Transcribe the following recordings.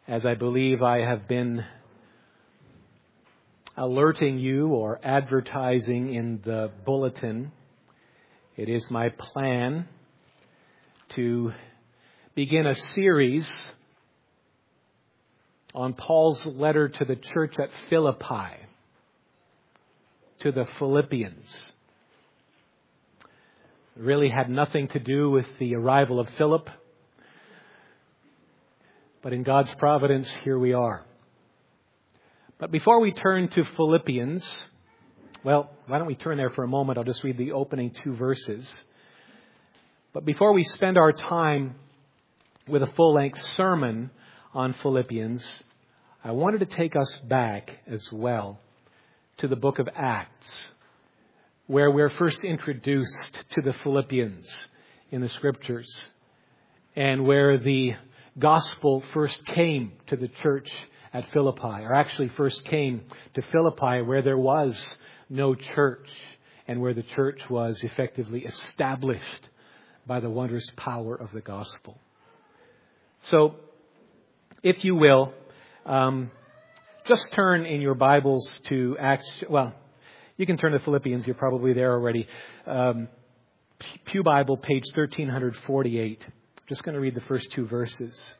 As I believe I have been alerting you or advertising in the bulletin, it is my plan to begin a series on Paul's letter to the church at Philippi, to the Philippians. It really had nothing to do with the arrival of Philip, but in God's providence, here we are. But before we turn to Philippians, well, why don't we turn there for a moment? I'll just read the opening 2 verses. But before we spend our time with a full-length sermon on Philippians, I wanted to take us back as well to the book of Acts, where we're first introduced to the Philippians in the Scriptures, and where the gospel first came to the church at Philippi, or actually first came to Philippi where there was no church, and where the church was effectively established by the wondrous power of the gospel. So, if you will, just turn in your Bibles to Acts. Well, you can turn to Philippians. You're probably there already. Pew Bible, page 1348. I'm just going to read the first 2 verses.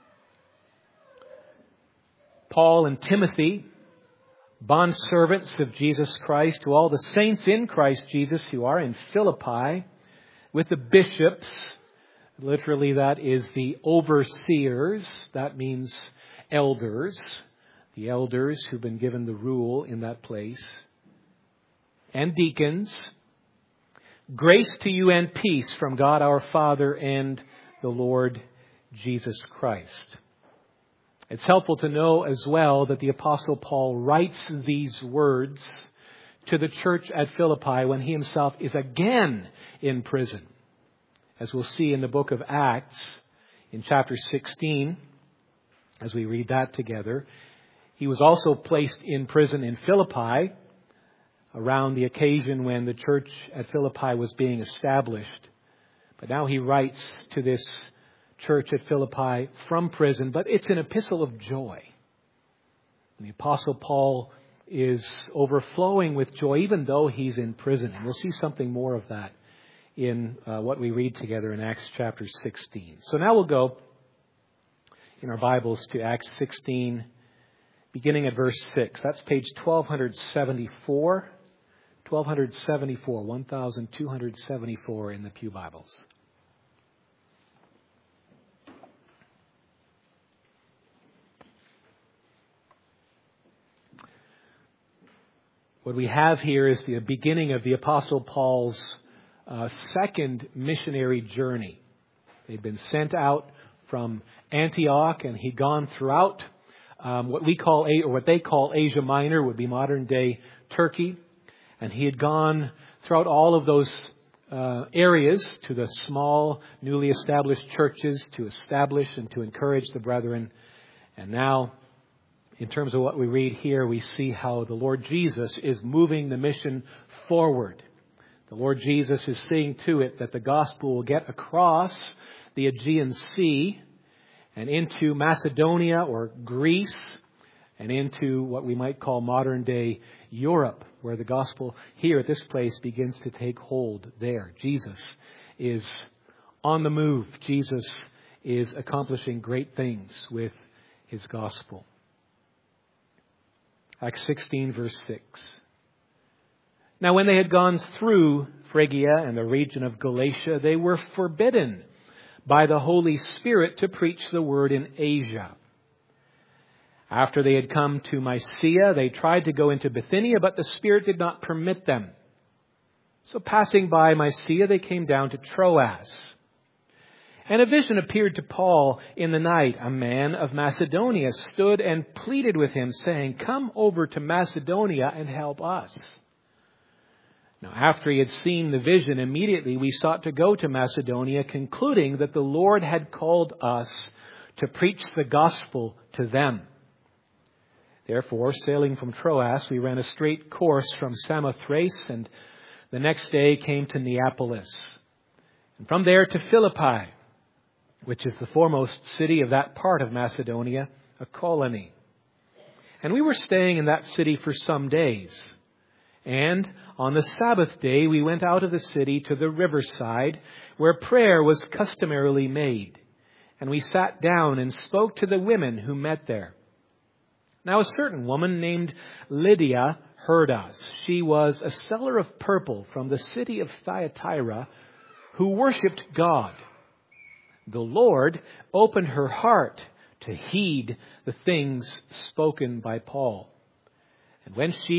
Paul and Timothy, bondservants of Jesus Christ, to all the saints in Christ Jesus who are in Philippi, with the bishops. Literally, that is the overseers. That means elders. The elders who've been given the rule in that place. And deacons. Grace to you and peace from God our Father and the Lord Jesus Christ. It's helpful to know as well that the Apostle Paul writes these words to the church at Philippi when he himself is again in prison. As we'll see in the book of Acts, in chapter 16, as we read that together, he was also placed in prison in Philippi around the occasion when the church at Philippi was being established. But now he writes to this church at Philippi from prison, but it's an epistle of joy. And the Apostle Paul is overflowing with joy even though he's in prison. And we'll see something more of that in what we read together in Acts chapter 16. So now we'll go in our Bibles to Acts 16, beginning at verse 6. That's page 1274. 1274 in the Pew Bibles. What we have here is the beginning of the Apostle Paul's second missionary journey. They'd been sent out from Antioch, and he'd gone throughout what they call Asia Minor, would be modern day Turkey. And he had gone throughout all of those areas to the small, newly established churches to establish and to encourage the brethren. And now, in terms of what we read here, we see how the Lord Jesus is moving the mission forward. The Lord Jesus is seeing to it that the gospel will get across the Aegean Sea and into Macedonia or Greece and into what we might call modern day Europe, where the gospel here at this place begins to take hold there. Jesus is on the move. Jesus is accomplishing great things with his gospel. Acts 16, verse 6. Now when they had gone through Phrygia and the region of Galatia, they were forbidden by the Holy Spirit to preach the word in Asia. After they had come to Mysia, they tried to go into Bithynia, but the Spirit did not permit them. So passing by Mysia, they came down to Troas. And a vision appeared to Paul in the night. A man of Macedonia stood and pleaded with him, saying, "Come over to Macedonia and help us." Now, after he had seen the vision, immediately we sought to go to Macedonia, concluding that the Lord had called us to preach the gospel to them. Therefore, sailing from Troas, we ran a straight course from Samothrace, and the next day came to Neapolis. And from there to Philippi, which is the foremost city of that part of Macedonia, a colony. And we were staying in that city for some days. And on the Sabbath day, we went out of the city to the riverside, where prayer was customarily made. And we sat down and spoke to the women who met there. Now a certain woman named Lydia heard us. She was a seller of purple from the city of Thyatira, who worshipped God. The Lord opened her heart to heed the things spoken by Paul. And when she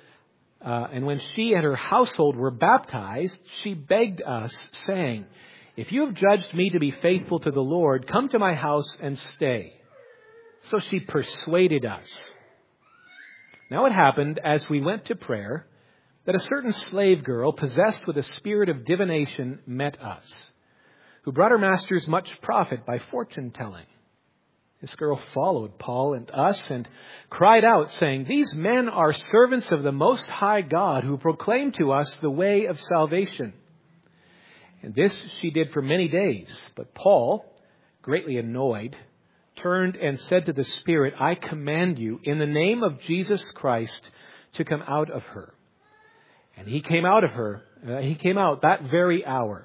and her household were baptized, she begged us, saying, "If you have judged me to be faithful to the Lord, come to my house and stay." So she persuaded us. Now it happened, as we went to prayer, that a certain slave girl, possessed with a spirit of divination, met us, who brought her masters much profit by fortune-telling. This girl followed Paul and us and cried out, saying, "These men are servants of the Most High God, who proclaim to us the way of salvation." And this she did for many days. But Paul, greatly annoyed, turned and said to the spirit, "I command you, in the name of Jesus Christ, to come out of her." And he came out that very hour.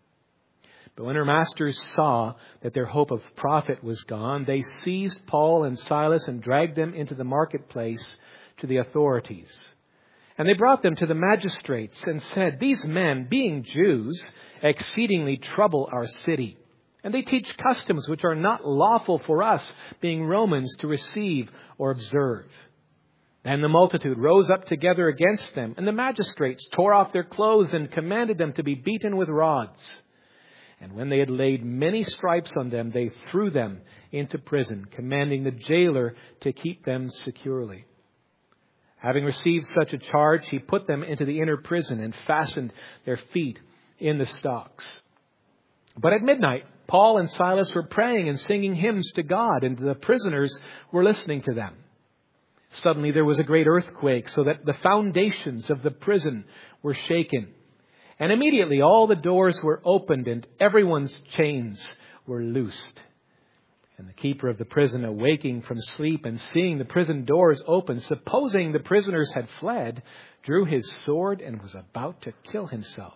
But when her masters saw that their hope of profit was gone, they seized Paul and Silas and dragged them into the marketplace to the authorities. And they brought them to the magistrates and said, "These men, being Jews, exceedingly trouble our city. And they teach customs which are not lawful for us, being Romans, to receive or observe." Then the multitude rose up together against them, and the magistrates tore off their clothes and commanded them to be beaten with rods. And when they had laid many stripes on them, they threw them into prison, commanding the jailer to keep them securely. Having received such a charge, he put them into the inner prison and fastened their feet in the stocks. But at midnight, Paul and Silas were praying and singing hymns to God, and the prisoners were listening to them. Suddenly there was a great earthquake, so that the foundations of the prison were shaken. And immediately all the doors were opened and everyone's chains were loosed. And the keeper of the prison, awaking from sleep and seeing the prison doors open, supposing the prisoners had fled, drew his sword and was about to kill himself.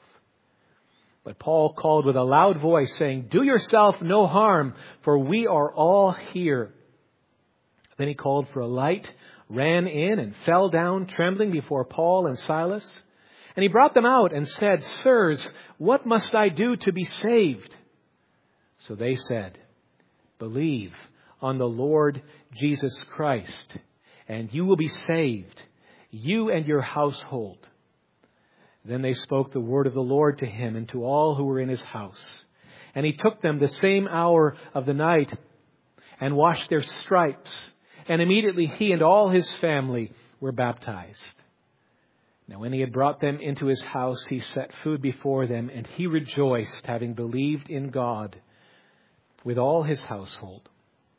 But Paul called with a loud voice, saying, "Do yourself no harm, for we are all here." Then he called for a light, ran in, and fell down trembling before Paul and Silas. And he brought them out and said, "Sirs, what must I do to be saved?" So they said, "Believe on the Lord Jesus Christ, and you will be saved, you and your household." Then they spoke the word of the Lord to him and to all who were in his house. And he took them the same hour of the night and washed their stripes. And immediately he and all his family were baptized. Now when he had brought them into his house, he set food before them, and he rejoiced, having believed in God, with all his household.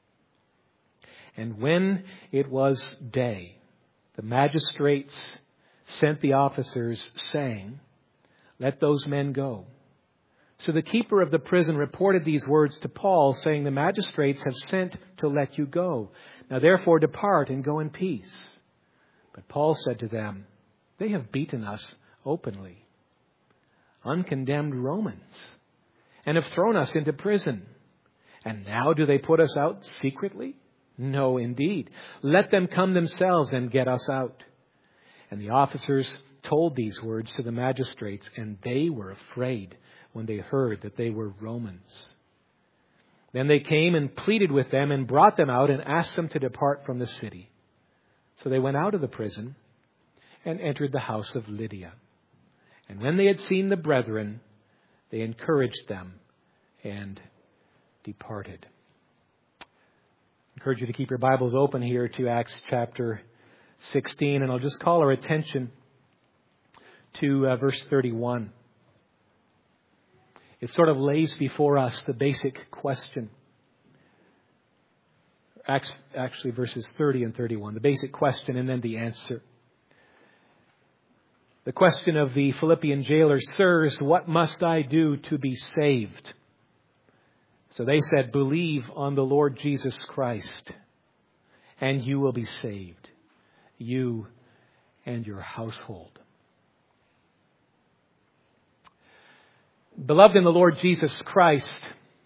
And when it was day, the magistrates sent the officers, saying, "Let those men go." So the keeper of the prison reported these words to Paul, saying, "The magistrates have sent to let you go. Now therefore depart and go in peace." But Paul said to them, "They have beaten us openly, uncondemned Romans, and have thrown us into prison. And now do they put us out secretly? No, indeed. Let them come themselves and get us out." And the officers told these words to the magistrates, and they were afraid when they heard that they were Romans. Then they came and pleaded with them and brought them out and asked them to depart from the city. So they went out of the prison and entered the house of Lydia. And when they had seen the brethren, they encouraged them and departed. I encourage you to keep your Bibles open here to Acts chapter 16, and I'll just call our attention to verse 31. It sort of lays before us the basic question. Actually, verses 30 and 31, the basic question and then the answer. The question of the Philippian jailer, "Sirs, what must I do to be saved?" So they said, "Believe on the Lord Jesus Christ, and you will be saved, you and your household. Beloved in the Lord Jesus Christ,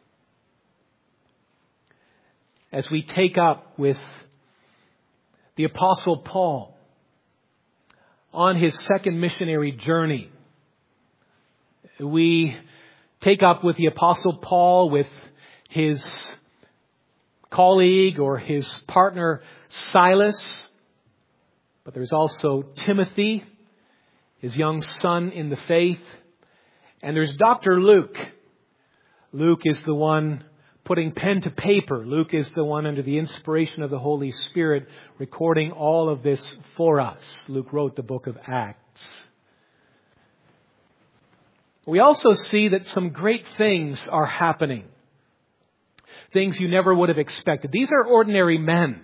as we take up with the Apostle Paul on his second missionary journey, we take up with the Apostle Paul, with his colleague or his partner Silas, but there's also Timothy, his young son in the faith, and there's Dr. Luke. Luke is the one putting pen to paper. Luke is the one under the inspiration of the Holy Spirit recording all of this for us. Luke wrote the book of Acts. We also see that some great things are happening. Things you never would have expected. These are ordinary men.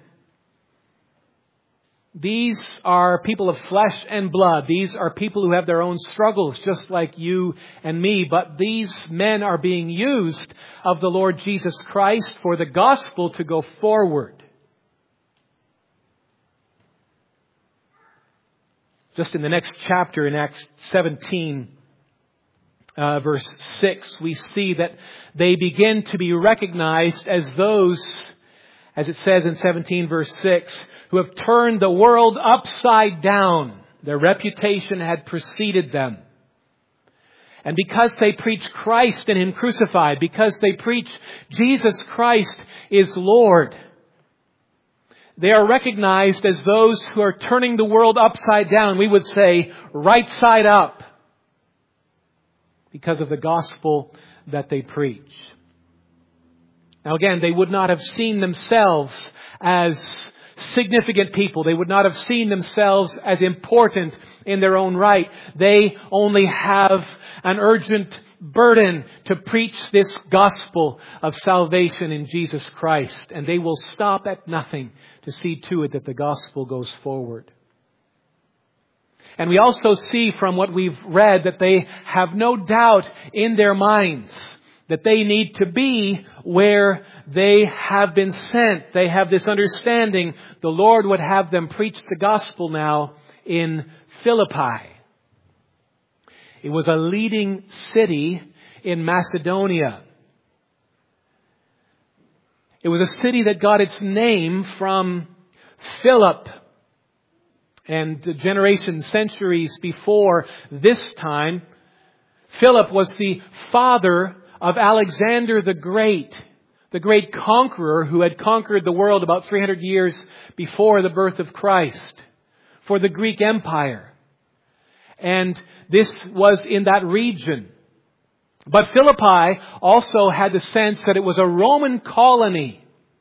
These are people of flesh and blood. These are people who have their own struggles, just like you and me. But these men are being used of the Lord Jesus Christ for the gospel to go forward. Just in the next chapter, in Acts 17, verse 6, we see that they begin to be recognized as those, as it says in 17 verse 6, who have turned the world upside down. Their reputation had preceded them. And because they preach Christ and Him crucified, because they preach Jesus Christ is Lord, they are recognized as those who are turning the world upside down. We would say right side up, because of the gospel that they preach. Now again, they would not have seen themselves as significant people. They would not have seen themselves as important in their own right. They only have an urgent burden to preach this gospel of salvation in Jesus Christ. And they will stop at nothing to see to it that the gospel goes forward. And we also see from what we've read that they have no doubt in their minds that they need to be where they have been sent. They have this understanding the Lord would have them preach the gospel now in Philippi. It was a leading city in Macedonia. It was a city that got its name from Philip. And generations, centuries before this time, Philip was the father of Alexander the great conqueror who had conquered the world about 300 years before the birth of Christ for the Greek Empire. And this was in that region. But Philippi also had the sense that it was a Roman colony.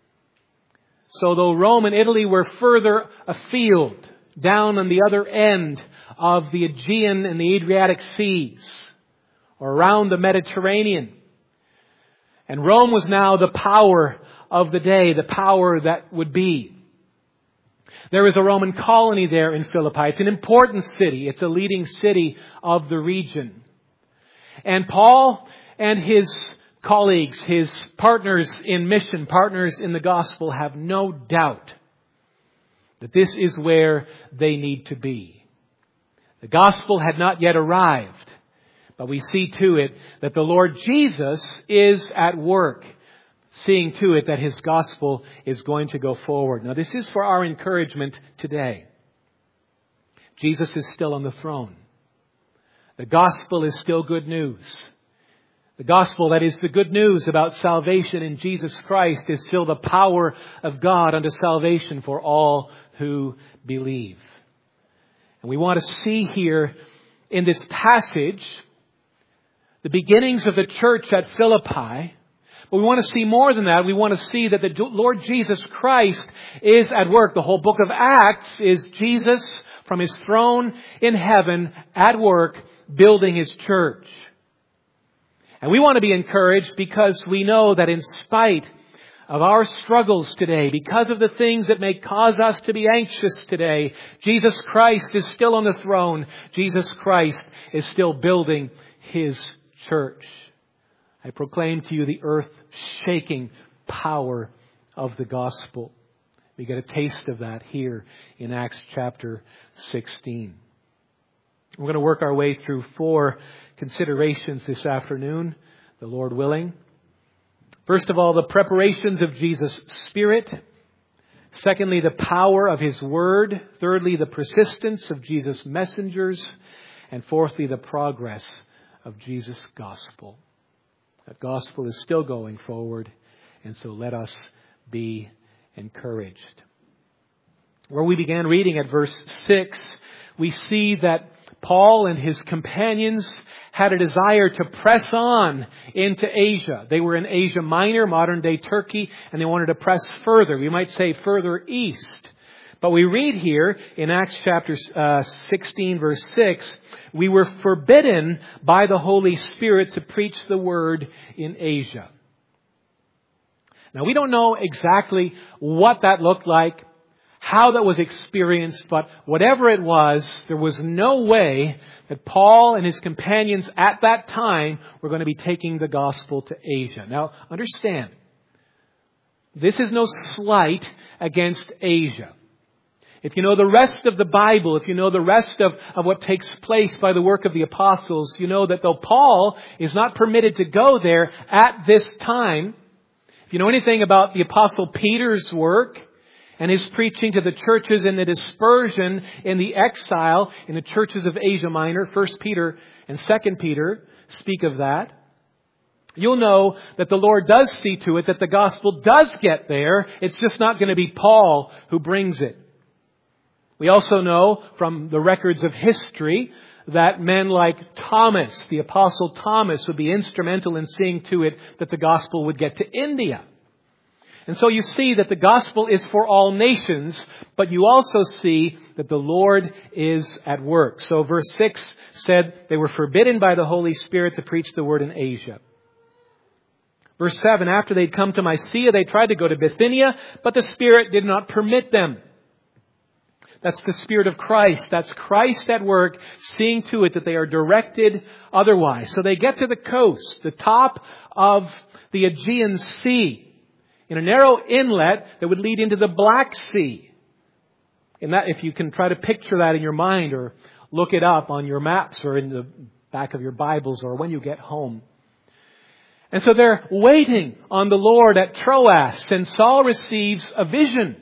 So though Rome and Italy were further afield, down on the other end of the Aegean and the Adriatic seas, or around the Mediterranean. And Rome was now the power of the day, the power that would be. There is a Roman colony there in Philippi. It's an important city. It's a leading city of the region. And Paul and his colleagues, his partners in mission, partners in the gospel, have no doubt that this is where they need to be. The gospel had not yet arrived, but we see to it that the Lord Jesus is at work, seeing to it that His gospel is going to go forward. Now this is for our encouragement today. Jesus is still on the throne. The gospel is still good news. The gospel, that is the good news about salvation in Jesus Christ, is still the power of God unto salvation for all who believe. And we want to see here in this passage the beginnings of the church at Philippi. But we want to see more than that. We want to see that the Lord Jesus Christ is at work. The whole book of Acts is Jesus from His throne in heaven at work building His church. And we want to be encouraged because we know that in spite of our struggles today, because of the things that may cause us to be anxious today, Jesus Christ is still on the throne. Jesus Christ is still building His church. I proclaim to you the earth-shaking power of the gospel. We get a taste of that here in Acts chapter 16. We're going to work our way through 4 considerations this afternoon, the Lord willing. First of all, the preparations of Jesus' Spirit. Secondly, the power of His Word. Thirdly, the persistence of Jesus' messengers. And fourthly, the progress of Jesus' gospel. That gospel is still going forward, and so let us be encouraged. Where we began reading at verse 6, we see that Paul and his companions had a desire to press on into Asia. They were in Asia Minor, modern-day Turkey, and they wanted to press further. We might say further east. But we read here in Acts chapter 16, verse 6, we were forbidden by the Holy Spirit to preach the word in Asia. Now, we don't know exactly what that looked like, how that was experienced, but whatever it was, there was no way that Paul and his companions at that time were going to be taking the gospel to Asia. Now, understand, this is no slight against Asia. If you know the rest of the Bible, if you know the rest of what takes place by the work of the apostles, you know that though Paul is not permitted to go there at this time, if you know anything about the apostle Peter's work, and his preaching to the churches in the dispersion, in the exile, in the churches of Asia Minor, 1 Peter and 2 Peter speak of that. You'll know that the Lord does see to it that the gospel does get there. It's just not going to be Paul who brings it. We also know from the records of history that men like Thomas, the apostle Thomas, would be instrumental in seeing to it that the gospel would get to India. And so you see that the gospel is for all nations, but you also see that the Lord is at work. So verse 6 said they were forbidden by the Holy Spirit to preach the word in Asia. Verse 7, after they'd come to Mysia, they tried to go to Bithynia, but the Spirit did not permit them. That's the Spirit of Christ. That's Christ at work, seeing to it that they are directed otherwise. So they get to the coast, the top of the Aegean Sea, in a narrow inlet that would lead into the Black Sea. And that, if you can try to picture that in your mind or look it up on your maps or in the back of your Bibles or when you get home. And so they're waiting on the Lord at Troas, and Saul receives a vision.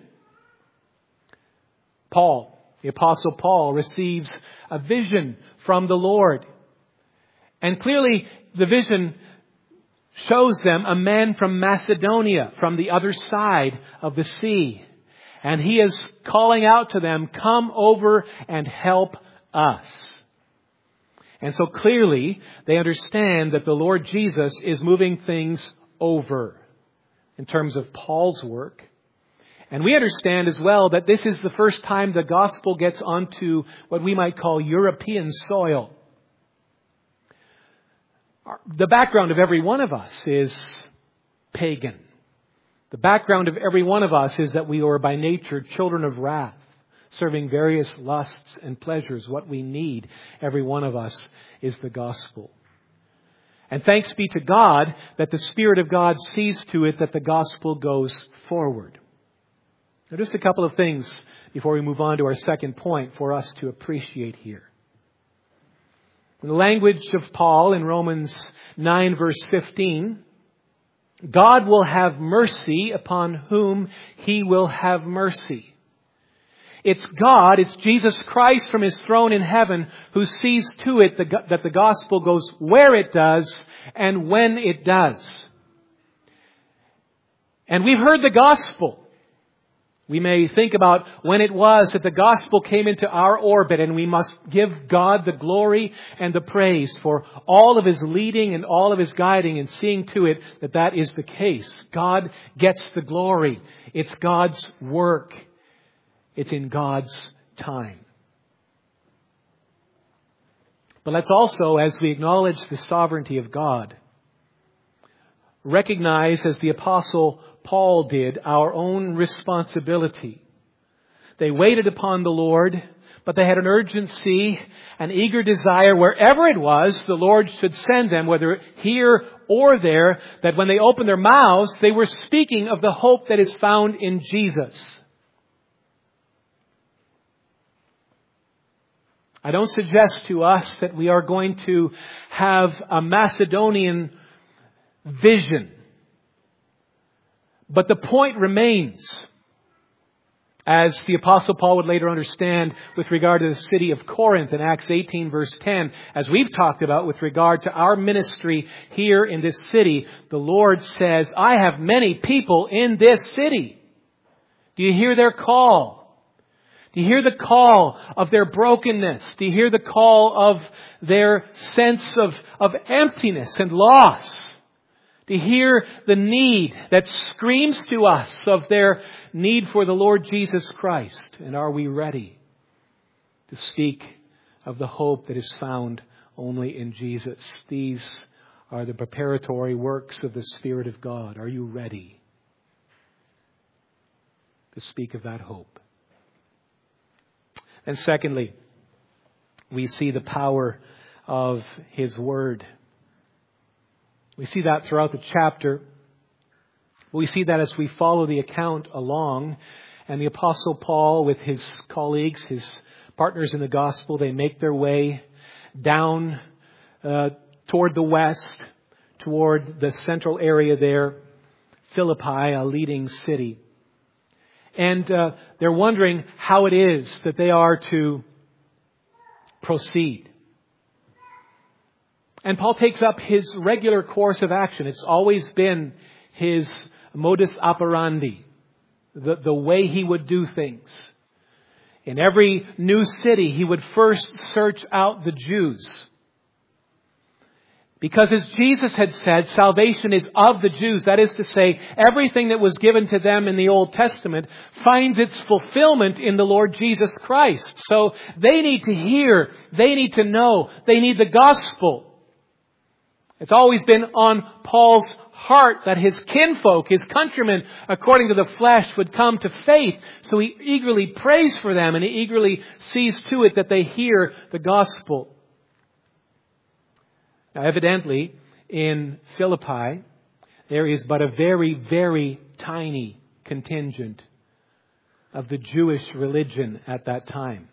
Paul, the Apostle Paul, receives a vision from the Lord. And clearly the vision shows them a man from Macedonia, from the other side of the sea. And he is calling out to them, come over and help us. And so clearly they understand that the Lord Jesus is moving things over in terms of Paul's work. And we understand as well that this is the first time the gospel gets onto what we might call European soil. The background of every one of us is pagan. The background of every one of us is that we are by nature children of wrath, serving various lusts and pleasures. What we need, every one of us, is the gospel. And thanks be to God that the Spirit of God sees to it that the gospel goes forward. Now, just a couple of things before we move on to our second point for us to appreciate here. In the language of Paul in Romans 9 verse 15, God will have mercy upon whom He will have mercy. It's God, it's Jesus Christ from His throne in heaven who sees to it that the gospel goes where it does and when it does. And we've heard the gospel. We may think about when it was that the gospel came into our orbit, and we must give God the glory and the praise for all of His leading and all of His guiding and seeing to it that that is the case. God gets the glory. It's God's work. It's in God's time. But let's also, as we acknowledge the sovereignty of God, recognize, as the Apostle Paul did, our own responsibility. They waited upon the Lord, but they had an urgency, an eager desire, wherever it was the Lord should send them, whether here or there, that when they opened their mouths, they were speaking of the hope that is found in Jesus. I don't suggest to us that we are going to have a Macedonian vision. But the point remains, as the Apostle Paul would later understand with regard to the city of Corinth in Acts 18 verse 10, as we've talked about with regard to our ministry here in this city, the Lord says, I have many people in this city. Do you hear their call? Do you hear the call of their brokenness? Do you hear the call of their sense of emptiness and loss? Do you hear the need that screams to us of their need for the Lord Jesus Christ? And are we ready to speak of the hope that is found only in Jesus? These are the preparatory works of the Spirit of God. Are you ready to speak of that hope? And secondly, we see the power of His Word. We see that throughout the chapter. We see that as we follow the account along. And the Apostle Paul with his colleagues, his partners in the gospel, they make their way down toward the west, toward the central area there, Philippi, a leading city. And they're wondering how it is that they are to proceed. And Paul takes up his regular course of action. It's always been his modus operandi, the way he would do things. In every new city, he would first search out the Jews. Because as Jesus had said, salvation is of the Jews. That is to say, everything that was given to them in the Old Testament finds its fulfillment in the Lord Jesus Christ. So they need to hear, they need to know, they need the gospel. It's always been on Paul's heart that his kinfolk, his countrymen, according to the flesh, would come to faith. So he eagerly prays for them and he eagerly sees to it that they hear the gospel. Now, evidently, in Philippi, there is but a very, very tiny contingent of the Jewish religion at that time.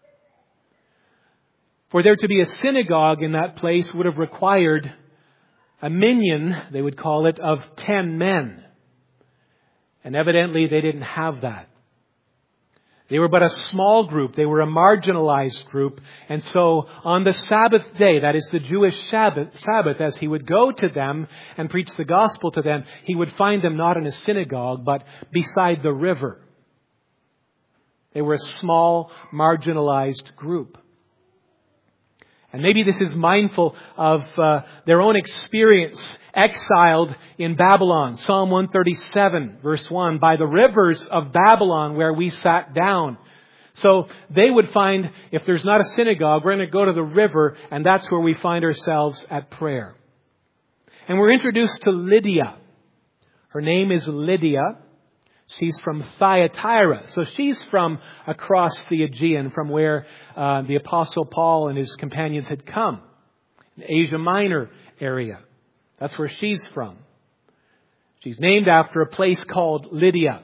For there to be a synagogue in that place would have required a minyan, they would call it, of 10 men. And evidently they didn't have that. They were but a small group. They were a marginalized group. And so on the Sabbath day, that is the Jewish Sabbath, as he would go to them and preach the gospel to them, he would find them not in a synagogue, but beside the river. They were a small, marginalized group. And maybe this is mindful of their own experience exiled in Babylon. Psalm 137, verse 1, by the rivers of Babylon where we sat down. So they would find, if there's not a synagogue, we're going to go to the river, and that's where we find ourselves at prayer. And we're introduced to Lydia. Her name is Lydia. She's from Thyatira. So she's from across the Aegean, from where the Apostle Paul and his companions had come. In Asia Minor area. That's where she's from. She's named after a place called Lydia.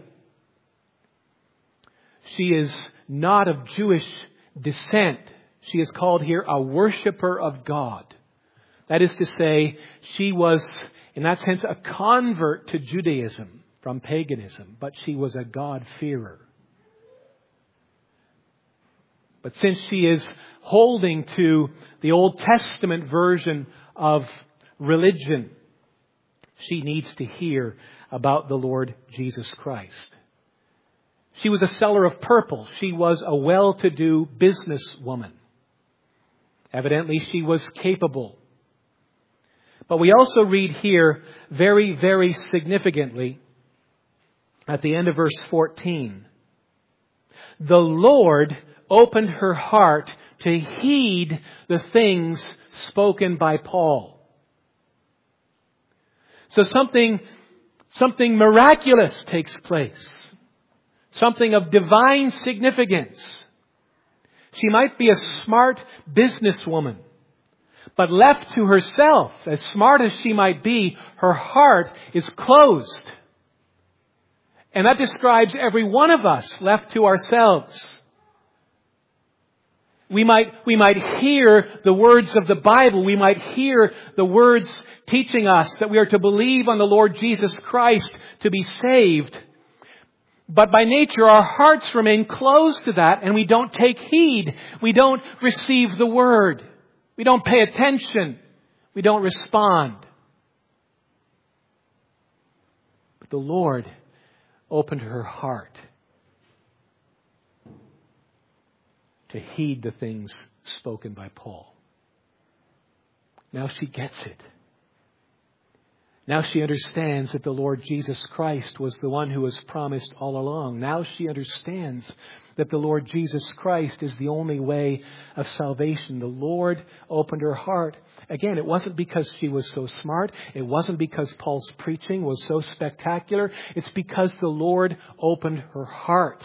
She is not of Jewish descent. She is called here a worshiper of God. That is to say, she was, in that sense, a convert to Judaism from paganism, but she was a God-fearer. But since she is holding to the Old Testament version of religion, she needs to hear about the Lord Jesus Christ. She was a seller of purple. She was a well-to-do businesswoman. Evidently, she was capable. But we also read here, very, very significantly, at the end of verse 14, the Lord opened her heart to heed the things spoken by Paul. So something miraculous takes place. Something of divine significance. She might be a smart businesswoman, but left to herself, as smart as she might be, her heart is closed. And that describes every one of us left to ourselves. We might hear the words of the Bible. We might hear the words teaching us that we are to believe on the Lord Jesus Christ to be saved. But by nature, our hearts remain closed to that, and we don't take heed. We don't receive the Word. We don't pay attention. We don't respond. But the Lord opened her heart to heed the things spoken by Paul. Now she gets it. Now she understands that the Lord Jesus Christ was the one who was promised all along. Now she understands that the Lord Jesus Christ is the only way of salvation. The Lord opened her heart. Again, it wasn't because she was so smart. It wasn't because Paul's preaching was so spectacular. It's because the Lord opened her heart.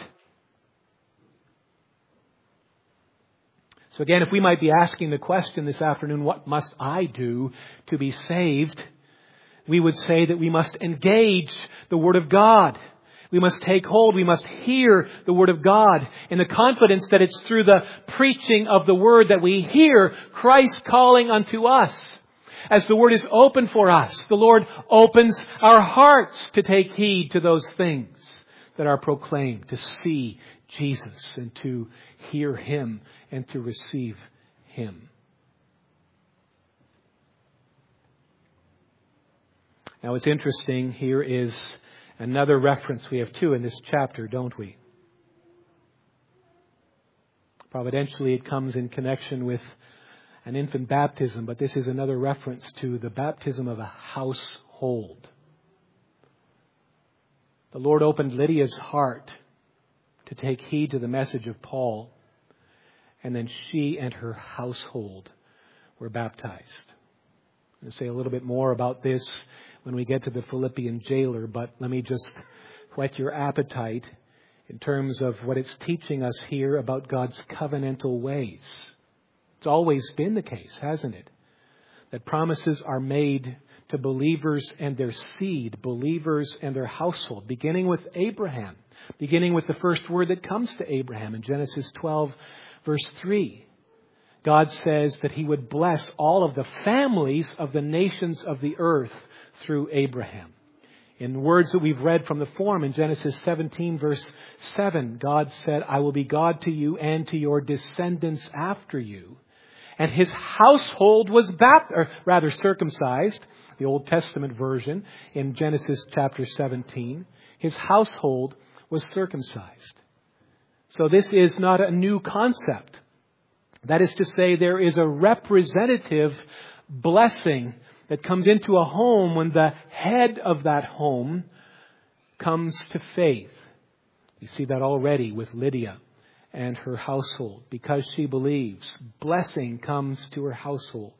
So again, if we might be asking the question this afternoon, what must I do to be saved? We would say that we must engage the Word of God. We must take hold. We must hear the Word of God in the confidence that it's through the preaching of the Word that we hear Christ calling unto us. As the Word is open for us, the Lord opens our hearts to take heed to those things that are proclaimed, to see Jesus and to hear Him and to receive Him. Now what's interesting here is another reference. We have two in this chapter, don't we? Providentially, it comes in connection with an infant baptism, but this is another reference to the baptism of a household. The Lord opened Lydia's heart to take heed to the message of Paul, and then she and her household were baptized. I'm going to say a little bit more about this when we get to the Philippian jailer, but let me just whet your appetite in terms of what it's teaching us here about God's covenantal ways. It's always been the case, hasn't it? That promises are made to believers and their seed, believers and their household, beginning with Abraham, beginning with the first word that comes to Abraham in Genesis 12, verse 3. God says that He would bless all of the families of the nations of the earth through Abraham. In words that we've read from the form in Genesis 17, verse 7, God said, I will be God to you and to your descendants after you. And his household was circumcised, the Old Testament version, in Genesis chapter 17. His household was circumcised. So this is not a new concept. That is to say, there is a representative blessing that comes into a home when the head of that home comes to faith. You see that already with Lydia and her household. Because she believes, blessing comes to her household.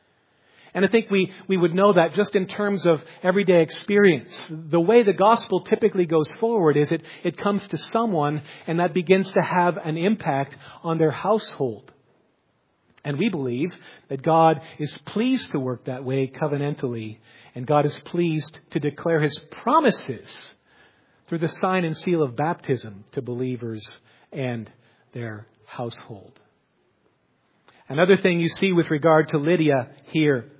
And I think we would know that just in terms of everyday experience. The way the gospel typically goes forward is it comes to someone and that begins to have an impact on their household. And we believe that God is pleased to work that way covenantally. And God is pleased to declare His promises through the sign and seal of baptism to believers and their household. Another thing you see with regard to Lydia here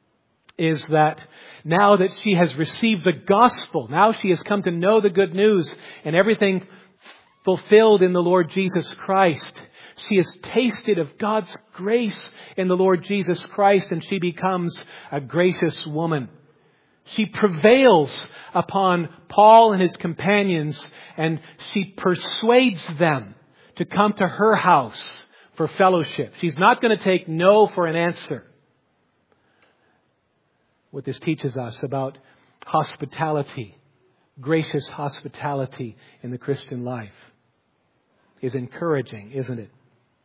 is that now that she has received the gospel, now she has come to know the good news and everything fulfilled in the Lord Jesus Christ. She has tasted of God's grace in the Lord Jesus Christ, and she becomes a gracious woman. She prevails upon Paul and his companions, and she persuades them to come to her house for fellowship. She's not going to take no for an answer. What this teaches us about hospitality, gracious hospitality in the Christian life, is encouraging, isn't it?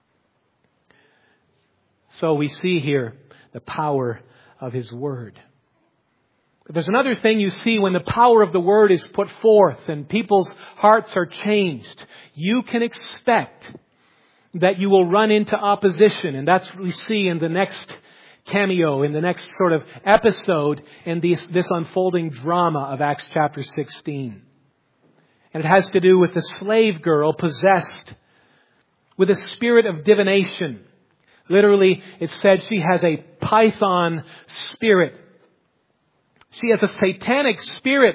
So we see here the power of His Word. But there's another thing you see when the power of the Word is put forth and people's hearts are changed. You can expect that you will run into opposition. And that's what we see in the next cameo, in the next sort of episode in this unfolding drama of Acts chapter 16. And it has to do with the slave girl possessed with a spirit of divination. Literally, it said she has a python spirit. She has a satanic spirit.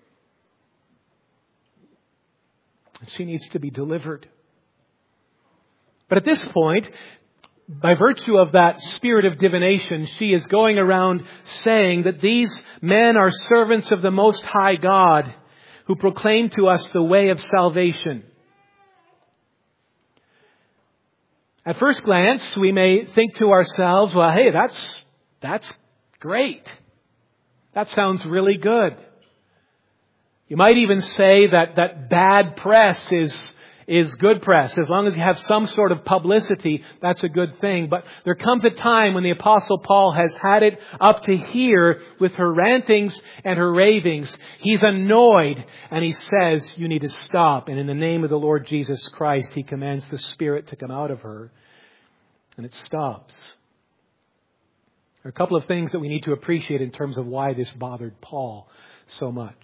She needs to be delivered. But at this point, by virtue of that spirit of divination, she is going around saying that these men are servants of the Most High God who proclaim to us the way of salvation. At first glance, we may think to ourselves, well, hey, that's great. That sounds really good. You might even say that bad press is good press. As long as you have some sort of publicity, that's a good thing. But there comes a time when the Apostle Paul has had it up to here with her rantings and her ravings. He's annoyed and he says, you need to stop. And in the name of the Lord Jesus Christ, he commands the Spirit to come out of her. And it stops. There are a couple of things that we need to appreciate in terms of why this bothered Paul so much.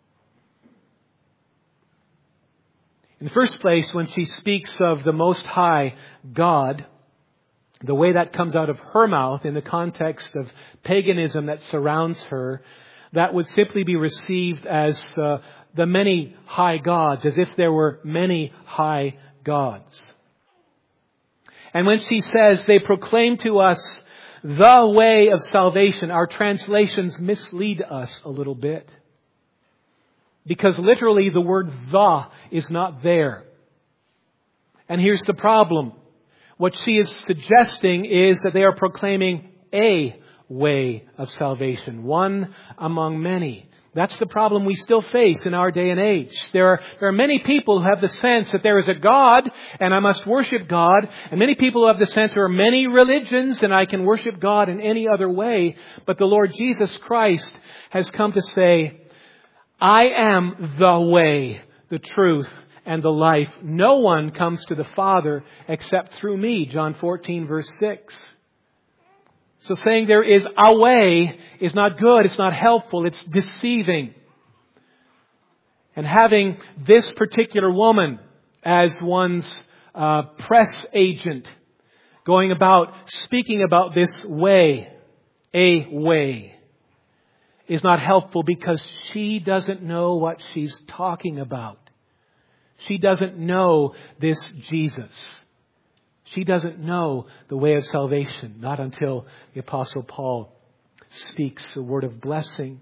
In the first place, when she speaks of the Most High God, the way that comes out of her mouth in the context of paganism that surrounds her, that would simply be received as the many high gods, as if there were many high gods. And when she says they proclaim to us the way of salvation, our translations mislead us a little bit. Because literally the word the is not there. And here's the problem. What she is suggesting is that they are proclaiming a way of salvation. One among many. That's the problem we still face in our day and age. There are many people who have the sense that there is a God and I must worship God. And many people who have the sense there are many religions and I can worship God in any other way. But the Lord Jesus Christ has come to say, I am the way, the truth, and the life. No one comes to the Father except through me. John 14, verse 6. So saying there is a way is not good. It's not helpful. It's deceiving. And having this particular woman as one's press agent, going about speaking about this way, a way, is not helpful because she doesn't know what she's talking about. She doesn't know this Jesus. She doesn't know the way of salvation, not until the Apostle Paul speaks a word of blessing.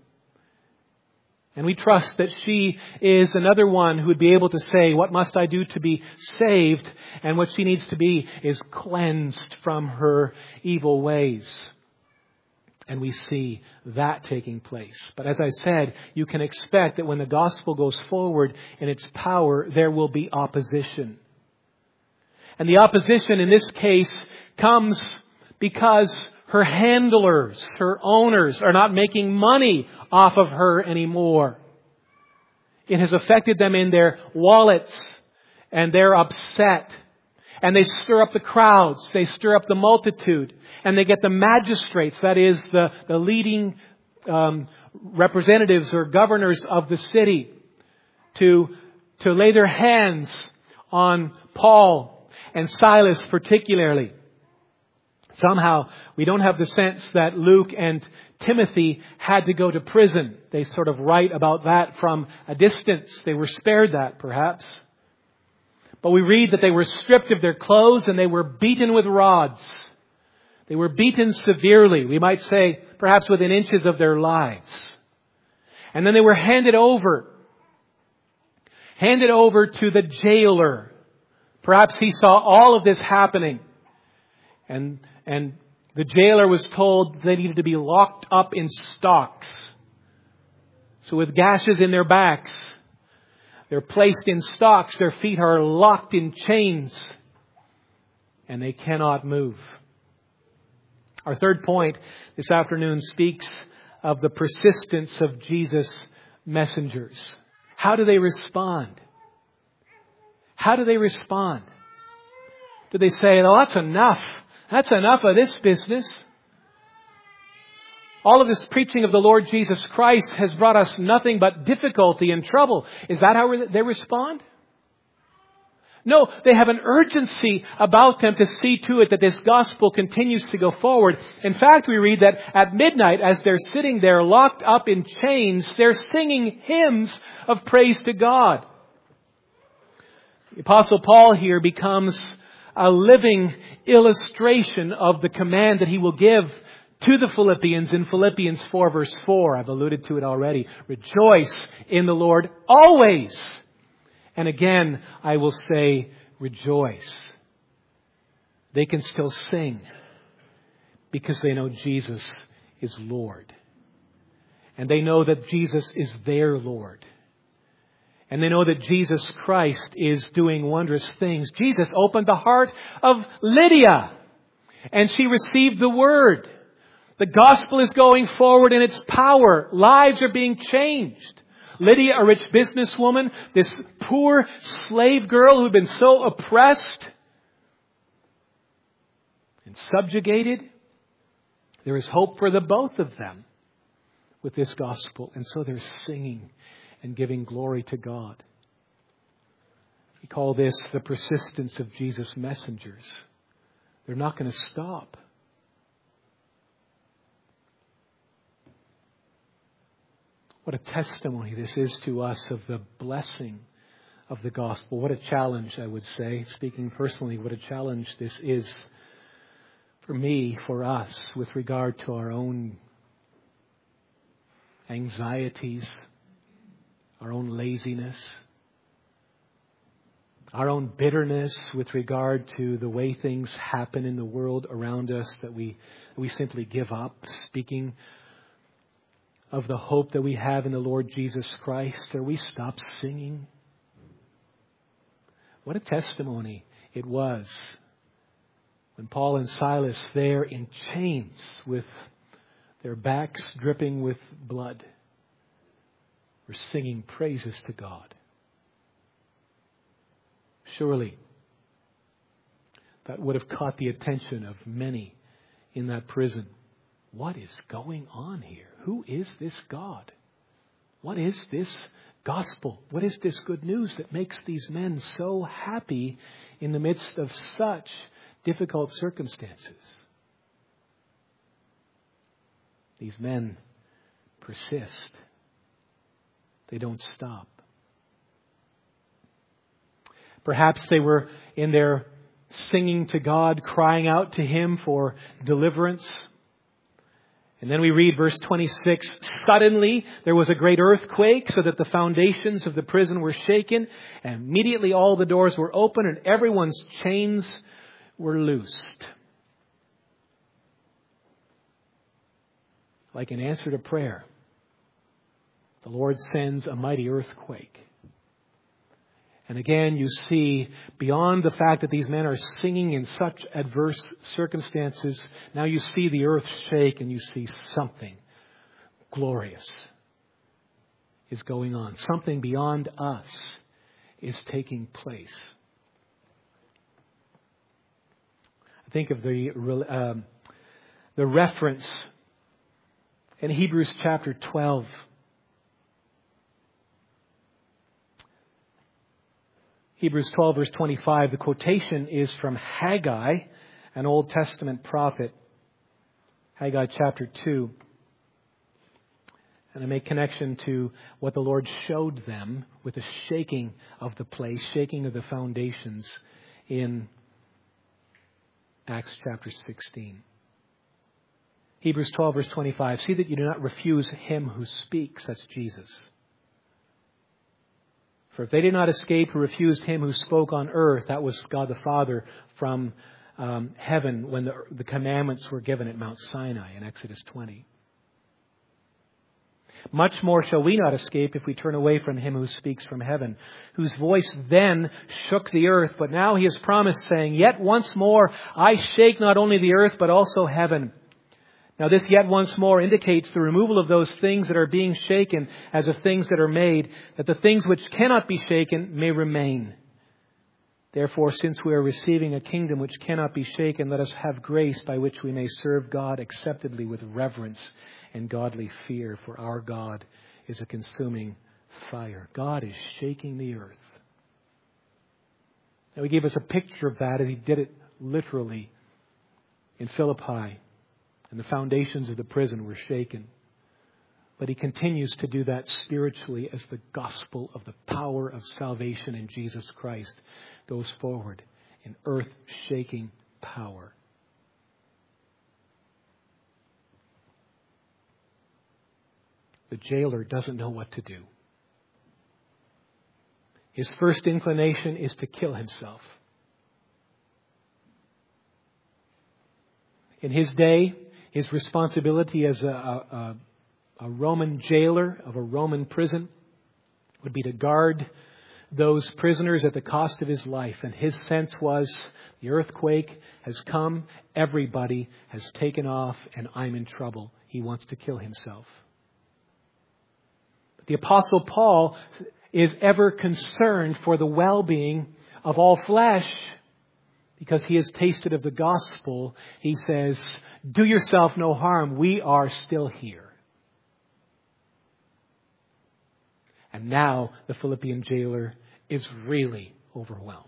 And we trust that she is another one who would be able to say, what must I do to be saved? And what she needs to be is cleansed from her evil ways. And we see that taking place. But as I said, you can expect that when the gospel goes forward in its power, there will be opposition. And the opposition in this case comes because her handlers, her owners, are not making money off of her anymore. It has affected them in their wallets, and they're upset. And they stir up the crowds, they stir up the multitude, and they get the magistrates, that is the leading representatives or governors of the city, to lay their hands on Paul and Silas particularly. Somehow, we don't have the sense that Luke and Timothy had to go to prison. They sort of write about that from a distance. They were spared that, perhaps. But we read that they were stripped of their clothes and they were beaten with rods. They were beaten severely, we might say, perhaps within inches of their lives. And then they were handed over to the jailer. Perhaps he saw all of this happening. And the jailer was told they needed to be locked up in stocks. So with gashes in their backs, they're placed in stocks. Their feet are locked in chains. And they cannot move. Our third point this afternoon speaks of the persistence of Jesus' messengers. How do they respond? How do they respond? Do they say, oh, that's enough. That's enough of this business. All of this preaching of the Lord Jesus Christ has brought us nothing but difficulty and trouble. Is that how they respond? No, they have an urgency about them to see to it that this gospel continues to go forward. In fact, we read that at midnight, as they're sitting there locked up in chains, they're singing hymns of praise to God. The Apostle Paul here becomes a living illustration of the command that he will give to the Philippians in Philippians 4 verse 4. I've alluded to it already. Rejoice in the Lord always. And again, I will say, rejoice. They can still sing because they know Jesus is Lord. And they know that Jesus is their Lord. And they know that Jesus Christ is doing wondrous things. Jesus opened the heart of Lydia, and she received the word. The gospel is going forward in its power. Lives are being changed. Lydia, a rich businesswoman, this poor slave girl who had been so oppressed and subjugated. There is hope for the both of them with this gospel. And so they're singing and giving glory to God. We call this the persistence of Jesus' messengers. They're not going to stop. What a testimony this is to us of the blessing of the gospel. What a challenge, I would say, speaking personally, what a challenge this is for me, for us, with regard to our own anxieties, our own laziness, our own bitterness with regard to the way things happen in the world around us, that we simply give up, speaking of the hope that we have in the Lord Jesus Christ, or we stop singing. What a testimony it was when Paul and Silas, there in chains with their backs dripping with blood, were singing praises to God. Surely that would have caught the attention of many in that prison. What is going on here? Who is this God? What is this gospel? What is this good news that makes these men so happy in the midst of such difficult circumstances? These men persist. They don't stop. Perhaps they were in their singing to God, crying out to Him for deliverance. And then we read verse 26, suddenly there was a great earthquake so that the foundations of the prison were shaken, and immediately all the doors were open and everyone's chains were loosed. Like an answer to prayer, the Lord sends a mighty earthquake. And again, you see, beyond the fact that these men are singing in such adverse circumstances, now you see the earth shake and you see something glorious is going on. Something beyond us is taking place. I think of the reference in Hebrews chapter 12. Hebrews 12 verse 25, the quotation is from Haggai, an Old Testament prophet. Haggai chapter 2. And I make connection to what the Lord showed them with the shaking of the place, shaking of the foundations in Acts chapter 16. Hebrews 12 verse 25, see that you do not refuse Him who speaks, that's Jesus. For if they did not escape who refused Him who spoke on earth, that was God the Father from heaven when the commandments were given at Mount Sinai in Exodus 20. Much more shall we not escape if we turn away from Him who speaks from heaven, whose voice then shook the earth. But now He has promised, saying, yet once more I shake not only the earth but also heaven. Now this yet once more indicates the removal of those things that are being shaken as of things that are made, that the things which cannot be shaken may remain. Therefore, since we are receiving a kingdom which cannot be shaken, let us have grace by which we may serve God acceptably with reverence and godly fear, for our God is a consuming fire. God is shaking the earth. Now, He gave us a picture of that as He did it literally in Philippi. And the foundations of the prison were shaken. But He continues to do that spiritually as the gospel of the power of salvation in Jesus Christ goes forward in earth-shaking power. The jailer doesn't know what to do. His first inclination is to kill himself. In his day, his responsibility as a Roman jailer of a Roman prison would be to guard those prisoners at the cost of his life. And his sense was, the earthquake has come, everybody has taken off, and I'm in trouble. He wants to kill himself. But the Apostle Paul is ever concerned for the well-being of all flesh. Because he has tasted of the gospel, he says, do yourself no harm. We are still here. And now the Philippian jailer is really overwhelmed.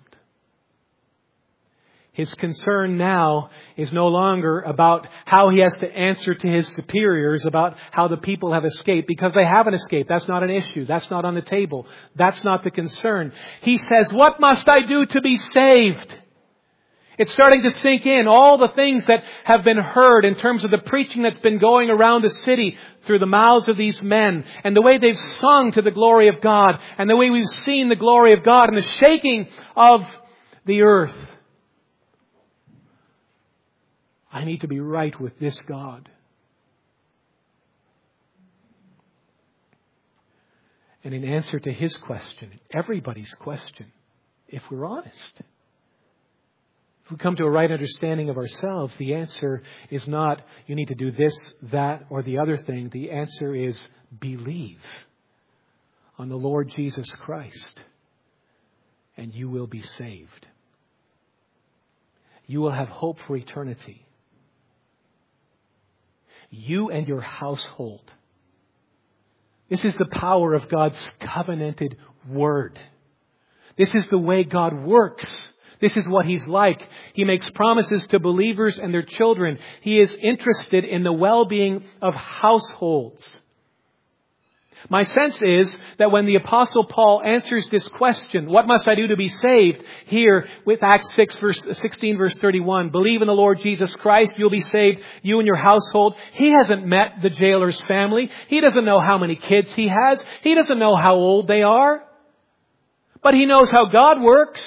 His concern now is no longer about how he has to answer to his superiors about how the people have escaped, because they haven't escaped. That's not an issue. That's not on the table. That's not the concern. He says, what must I do to be saved? It's starting to sink in. All the things that have been heard in terms of the preaching that's been going around the city through the mouths of these men, and the way they've sung to the glory of God, and the way we've seen the glory of God and the shaking of the earth. I need to be right with this God. And in answer to his question, everybody's question, if we're honest, if we come to a right understanding of ourselves, the answer is not, you need to do this, that, or the other thing. The answer is, believe on the Lord Jesus Christ, and you will be saved. You will have hope for eternity. You and your household. This is the power of God's covenanted word. This is the way God works. This is what He's like. He makes promises to believers and their children. He is interested in the well-being of households. My sense is that when the Apostle Paul answers this question, what must I do to be saved? Here with Acts 16 verse 31, believe in the Lord Jesus Christ, you'll be saved, you and your household. He hasn't met the jailer's family. He doesn't know how many kids he has. He doesn't know how old they are. But he knows how God works.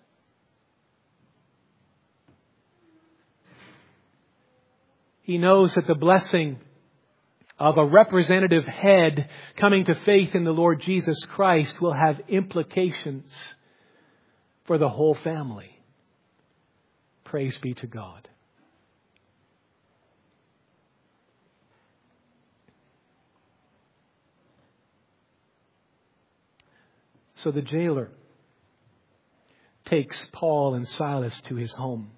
He knows that the blessing of a representative head coming to faith in the Lord Jesus Christ will have implications for the whole family. Praise be to God. So the jailer takes Paul and Silas to his home.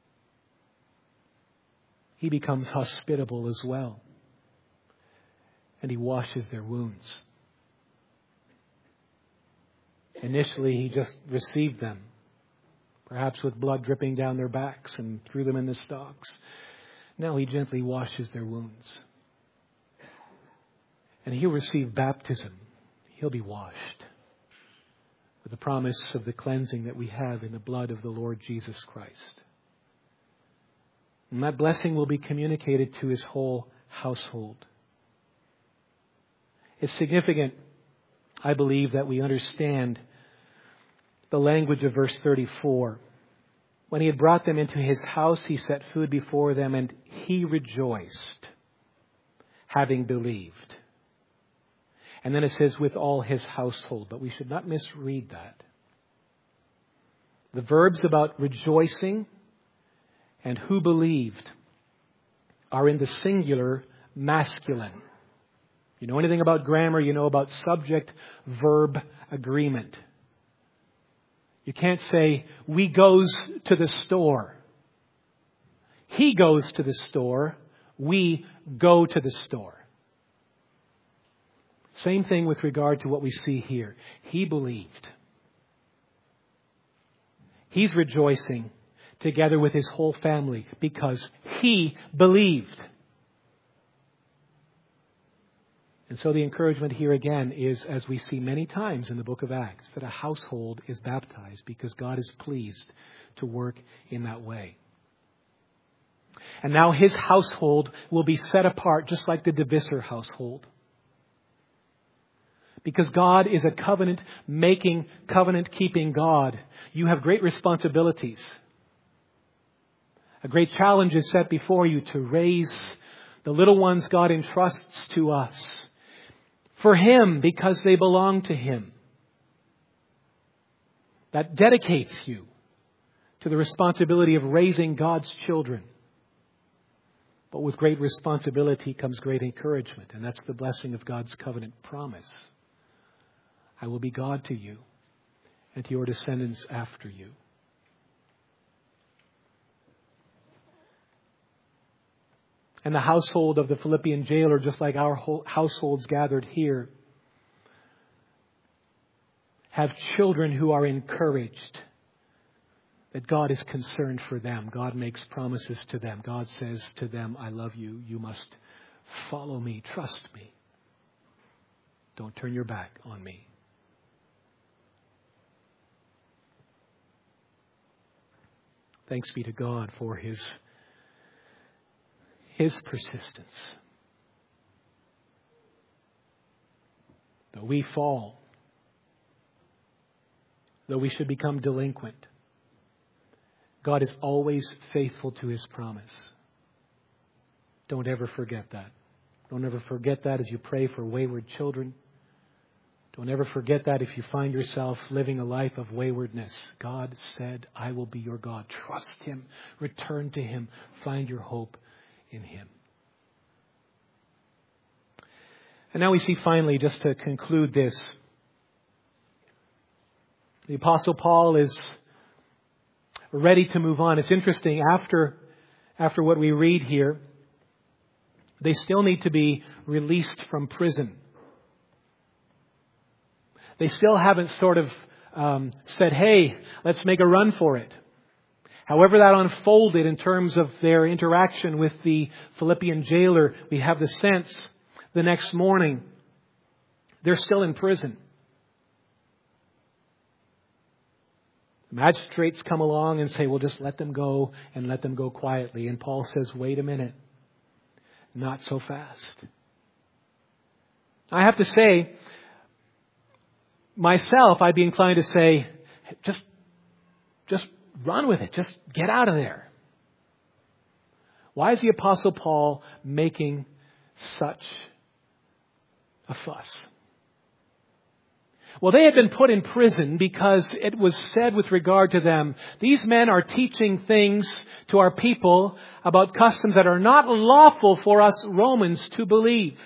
He becomes hospitable as well. And he washes their wounds. Initially, he just received them, perhaps with blood dripping down their backs, and threw them in the stocks. Now he gently washes their wounds. And he'll receive baptism. He'll be washed with the promise of the cleansing that we have in the blood of the Lord Jesus Christ. And that blessing will be communicated to his whole household. It's significant, I believe, that we understand the language of verse 34. When he had brought them into his house, he set food before them, and he rejoiced, having believed. And then it says, with all his household. But we should not misread that. The verbs about rejoicing and who believed are in the singular masculine. You know anything about grammar, you know about subject-verb agreement. You can't say, we goes to the store. He goes to the store. We go to the store. Same thing with regard to what we see here. He believed. He's rejoicing together with his whole family because he believed. And so the encouragement here again is, as we see many times in the book of Acts, that a household is baptized because God is pleased to work in that way. And now his household will be set apart just like the DeVisser household. Because God is a covenant-making, covenant-keeping God, you have great responsibilities. A great challenge is set before you to raise the little ones God entrusts to us for Him because they belong to Him. That dedicates you to the responsibility of raising God's children. But with great responsibility comes great encouragement, and that's the blessing of God's covenant promise. I will be God to you and to your descendants after you. And the household of the Philippian jailer, just like our households gathered here, have children who are encouraged that God is concerned for them. God makes promises to them. God says to them, I love you. You must follow me. Trust me. Don't turn your back on me. Thanks be to God for His persistence. Though we fall, though we should become delinquent, God is always faithful to His promise. Don't ever forget that. Don't ever forget that as you pray for wayward children. Don't ever forget that if you find yourself living a life of waywardness. God said, I will be your God. Trust Him. Return to Him. Find your hope in Him. And now we see finally, just to conclude this, the Apostle Paul is ready to move on. It's interesting, after what we read here, they still need to be released from prison. They still haven't sort of said, hey, let's make a run for it. However that unfolded in terms of their interaction with the Philippian jailer, we have the sense the next morning they're still in prison. The magistrates come along and say, well, just let them go and let them go quietly. And Paul says, wait a minute, not so fast. I have to say, myself, I'd be inclined to say, just run with it. Just get out of there. Why is the Apostle Paul making such a fuss? Well, they had been put in prison because it was said with regard to them, these men are teaching things to our people about customs that are not lawful for us Romans to believe.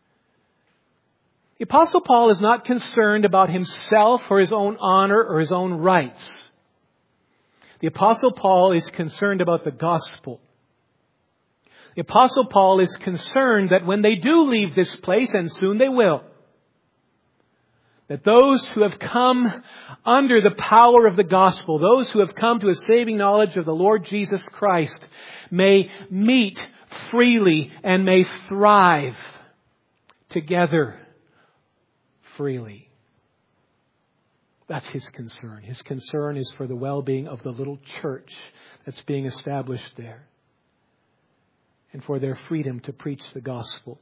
The Apostle Paul is not concerned about himself or his own honor or his own rights. The Apostle Paul is concerned about the gospel. The Apostle Paul is concerned that when they do leave this place, and soon they will, that those who have come under the power of the gospel, those who have come to a saving knowledge of the Lord Jesus Christ, may meet freely and may thrive together freely. That's his concern. His concern is for the well-being of the little church that's being established there and for their freedom to preach the gospel.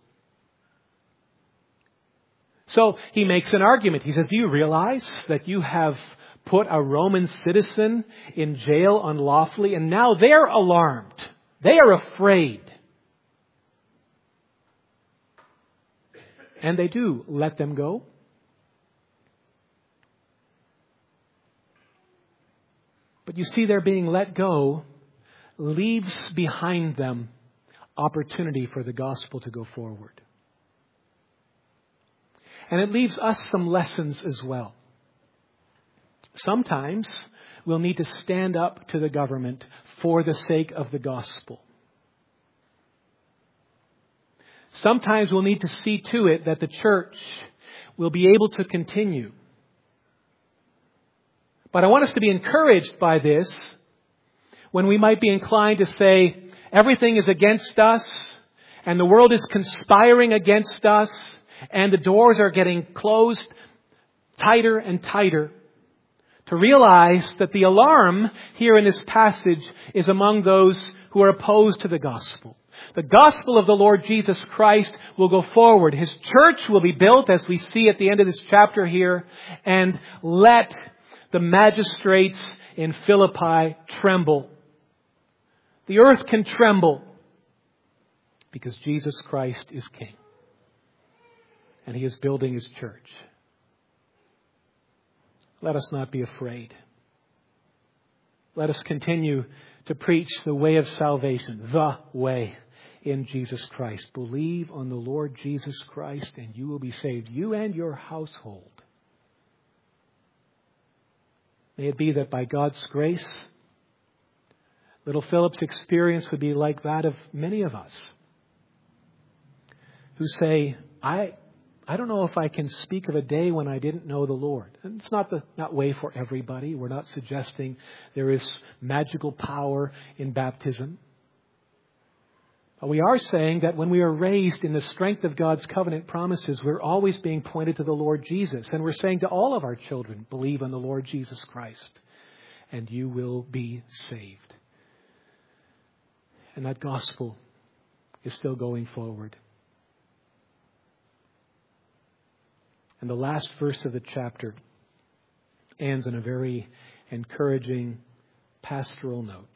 So he makes an argument. He says, do you realize that you have put a Roman citizen in jail unlawfully, and now they're alarmed. They are afraid. And they do let them go. But you see, their being let go leaves behind them opportunity for the gospel to go forward. And it leaves us some lessons as well. Sometimes we'll need to stand up to the government for the sake of the gospel. Sometimes we'll need to see to it that the church will be able to continue. But I want us to be encouraged by this when we might be inclined to say everything is against us and the world is conspiring against us and the doors are getting closed tighter and tighter. To realize that the alarm here in this passage is among those who are opposed to the gospel. The gospel of the Lord Jesus Christ will go forward. His church will be built, as we see at the end of this chapter here, and let the magistrates in Philippi tremble. The earth can tremble because Jesus Christ is King. And He is building His church. Let us not be afraid. Let us continue to preach the way of salvation, the way in Jesus Christ. Believe on the Lord Jesus Christ and you will be saved, you and your household. May it be that by God's grace, little Philip's experience would be like that of many of us who say, I don't know if I can speak of a day when I didn't know the Lord. And it's not way for everybody. We're not suggesting there is magical power in baptism. But we are saying that when we are raised in the strength of God's covenant promises, we're always being pointed to the Lord Jesus. And we're saying to all of our children, believe on the Lord Jesus Christ, and you will be saved. And that gospel is still going forward. And the last verse of the chapter ends on a very encouraging pastoral note.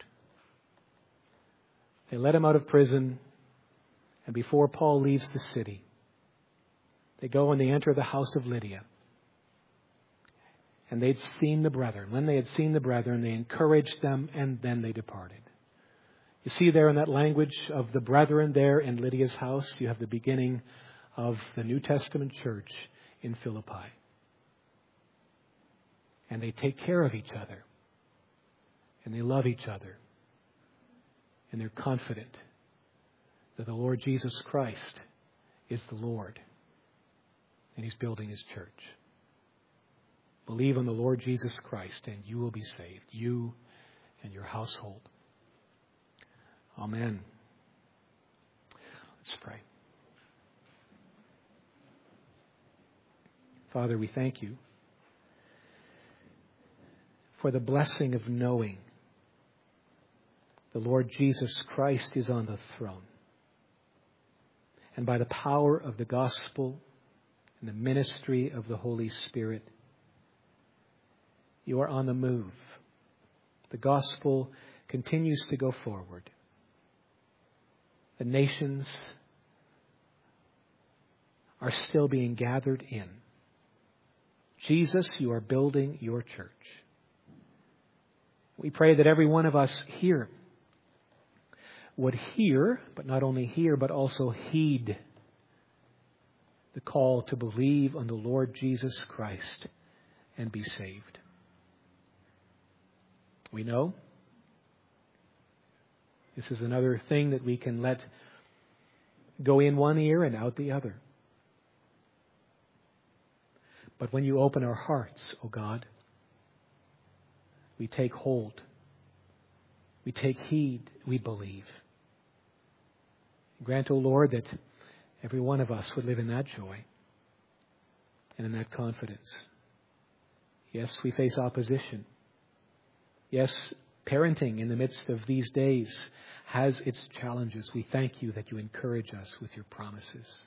They let him out of prison, and before Paul leaves the city, they go and they enter the house of Lydia. And they'd seen the brethren. When they had seen the brethren, they encouraged them, and then they departed. You see there in that language of the brethren there in Lydia's house, you have the beginning of the New Testament church in Philippi. And they take care of each other. And they love each other. And they're confident that the Lord Jesus Christ is the Lord. And He's building His church. Believe on the Lord Jesus Christ and you will be saved. You and your household. Amen. Let's pray. Father, we thank you for the blessing of knowing the Lord Jesus Christ is on the throne. And by the power of the gospel and the ministry of the Holy Spirit, you are on the move. The gospel continues to go forward. The nations are still being gathered in. Jesus, you are building your church. We pray that every one of us here would hear, but not only hear, but also heed the call to believe on the Lord Jesus Christ and be saved. We know this is another thing that we can let go in one ear and out the other. But when you open our hearts, O God, we take hold. We take heed. We believe. Grant, O Lord, that every one of us would live in that joy and in that confidence. Yes, we face opposition. Yes, parenting in the midst of these days has its challenges. We thank you that you encourage us with your promises.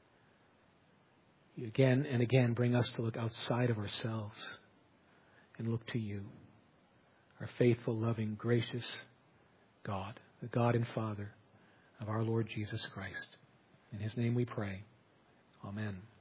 You again and again bring us to look outside of ourselves and look to you, our faithful, loving, gracious God, the God and Father of our Lord Jesus Christ. In His name we pray. Amen.